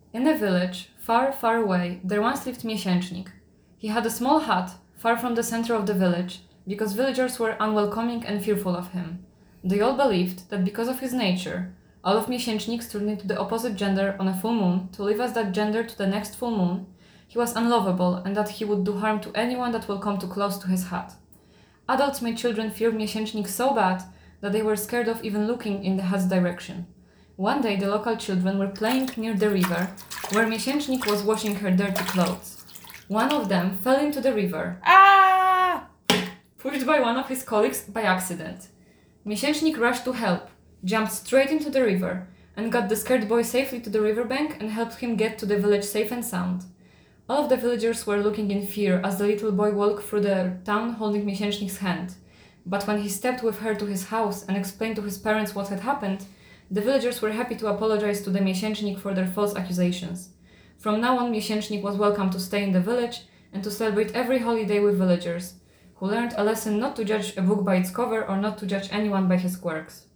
In a village, far, far away, there once lived Miesięcznik. He had a small hut, far from the center of the village, because villagers were unwelcoming and fearful of him. They all believed that because of his nature, all of Miesięczniks turned into the opposite gender on a full moon to live as that gender to the next full moon, he was unlovable and that he would do harm to anyone that will come too close to his hut. Adults made children fear Miesięcznik so bad that they were scared of even looking in the hut's direction. One day the local children were playing near the river, where Miesięcznik was washing her dirty clothes. One of them fell into the river, pushed by one of his colleagues by accident. Miesięcznik rushed to help, jumped straight into the river, and got the scared boy safely to the riverbank and helped him get to the village safe and sound. All of the villagers were looking in fear as the little boy walked through the town holding Miesięcznik's hand. But when he stepped with her to his house and explained to his parents what had happened, the villagers were happy to apologize to the Miesięcznik for their false accusations. From now on, Miesięcznik was welcome to stay in the village and to celebrate every holiday with villagers, who learned a lesson not to judge a book by its cover or not to judge anyone by his quirks.